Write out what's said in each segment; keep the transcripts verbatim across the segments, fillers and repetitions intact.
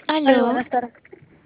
Hola, Aló, buenas tardes.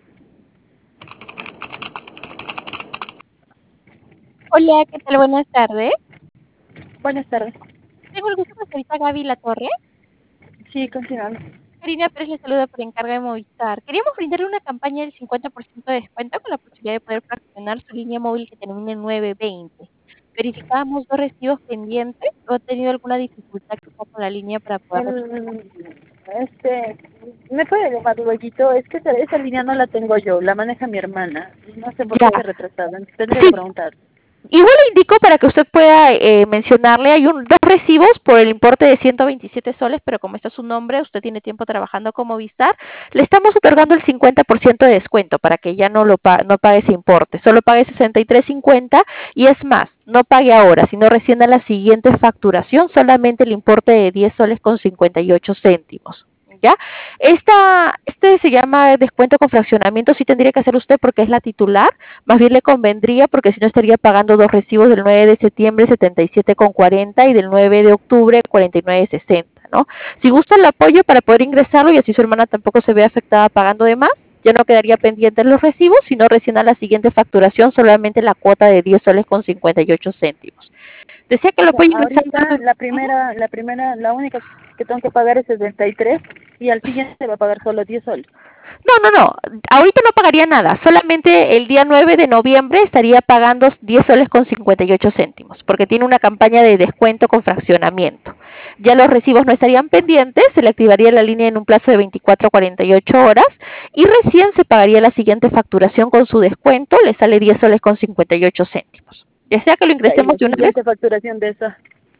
Hola, ¿qué tal? Buenas tardes. Buenas tardes. Tengo el gusto con la señorita Gaby Latorre. Sí, continuamos. Karina Pérez le saluda por encargo de Movistar. Queríamos brindarle una campaña del cincuenta por ciento de descuento con la posibilidad de poder fraccionar su línea móvil que termina en nueve veinte. Verificábamos dos recibos pendientes o ha tenido alguna dificultad quizá con la línea para poder registrar. El, este, ¿me puede llamar luego? Es que esa, esa línea no la tengo yo, la maneja mi hermana. Y no sé por Ya, qué se retrasaban. Tendría sí, que preguntar. igual le indico para que usted pueda eh, mencionarle, hay un, dos recibos por el importe de ciento veintisiete soles, pero como está su nombre, usted tiene tiempo trabajando como Vistar, le estamos otorgando el cincuenta por ciento de descuento para que ya no lo pa no pague ese importe, solo pague sesenta y tres cincuenta y es más, no pague ahora, sino recién a la siguiente facturación, solamente el importe de diez soles con cincuenta y ocho céntimos. ¿Ya? Esta, este se llama descuento con fraccionamiento, sí tendría que hacer usted porque es la titular, más bien le convendría porque si no estaría pagando dos recibos del nueve de septiembre setenta y siete con cuarenta y del nueve de octubre cuarenta y nueve sesenta, ¿no? Si gusta el apoyo para poder ingresarlo y así su hermana tampoco se ve afectada pagando de más, ya no quedaría pendiente en los recibos, sino recién a la siguiente facturación solamente la cuota de diez soles con cincuenta y ocho céntimos. Decía que O lo sea, apoyo ahorita ingresando. la primera, la primera, la única que tengo que pagar es sesenta y tres y al siguiente va a pagar solo diez soles. No, no, no. Ahorita no pagaría nada. Solamente el día nueve de noviembre estaría pagando diez soles con cincuenta y ocho céntimos, porque tiene una campaña de descuento con fraccionamiento. Ya los recibos no estarían pendientes, se le activaría la línea en un plazo de veinticuatro a cuarenta y ocho horas y recién se pagaría la siguiente facturación con su descuento, le sale diez soles con cincuenta y ocho céntimos. ¿Desea que lo Ya, y ingresemos la de una vez? siguiente facturación de esa.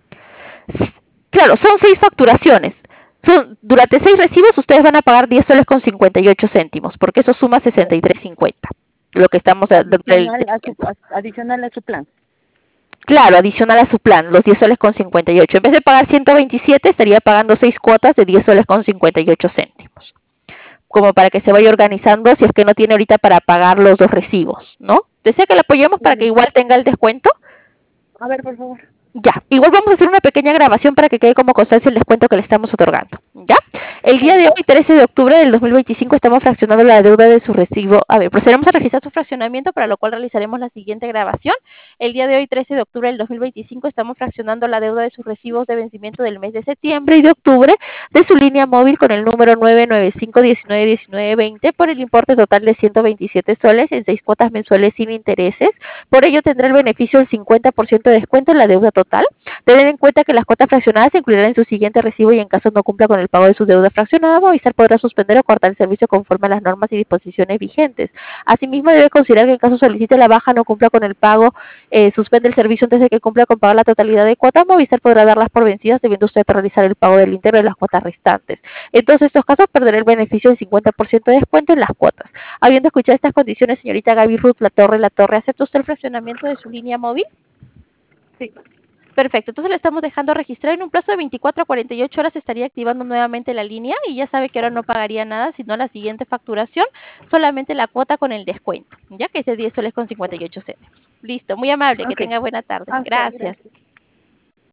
Claro, son seis facturaciones. Son, durante seis recibos ustedes van a pagar diez soles con cincuenta y ocho céntimos, porque eso suma Ya, sesenta y tres cincuenta. Lo que estamos dentro del adicional a su, descuento. a- adicional a su plan. Claro, adicional a su plan, los diez soles con cincuenta y ocho. En vez de pagar ciento veintisiete, estaría pagando seis cuotas de diez soles con cincuenta y ocho céntimos. Como para que se vaya organizando si es que no tiene ahorita para pagar los dos recibos, ¿no? ¿Desea que le apoyemos para que Ujú. igual tenga el descuento? A ver, por favor. Ya, igual vamos a hacer una pequeña grabación para que quede como constancia el descuento que le estamos otorgando. ¿Ya? El Está día de bien. hoy, trece de octubre del dos mil veinticinco, estamos fraccionando la deuda de su recibo. A ver, procederemos a registrar su fraccionamiento, para lo cual realizaremos la siguiente grabación. El día de hoy, trece de octubre del dos mil veinticinco, estamos fraccionando la deuda de sus recibos de vencimiento del mes de septiembre y de octubre de su línea móvil con el número nueve nueve cinco uno nueve uno nueve veinte por el importe total de ciento veintisiete soles en seis cuotas mensuales sin intereses. Por ello, tendrá el beneficio del cincuenta por ciento de descuento en la deuda total. Tener en cuenta que las cuotas fraccionadas se incluirán en su siguiente recibo y en caso no cumpla con el pago de su deuda fraccionada, Movistar podrá suspender o cortar el servicio conforme a las normas y disposiciones vigentes. Asimismo, debe considerar que en caso solicite la baja, no cumpla con el pago, eh, suspende el servicio antes de que cumpla con pagar la totalidad de cuotas, Movistar podrá darlas por vencidas, debiendo usted realizar el pago del íntegro de las cuotas restantes. En todos estos casos, perderá el beneficio del cincuenta por ciento de descuento en las cuotas. Habiendo escuchado estas condiciones, señorita Gaby Ruth La Torre, La Torre, ¿acepta usted el fraccionamiento de su línea móvil? Sí. Perfecto, entonces le estamos dejando registrar en un plazo de veinticuatro a cuarenta y ocho horas, estaría activando nuevamente la línea y ya sabe que ahora no pagaría nada, sino la siguiente facturación, solamente la cuota con el descuento, ya que es de diez soles con cincuenta y ocho céntimos. Listo, muy amable, que Ok. tenga buena tarde. Ah, está bien, Gracias. gracias.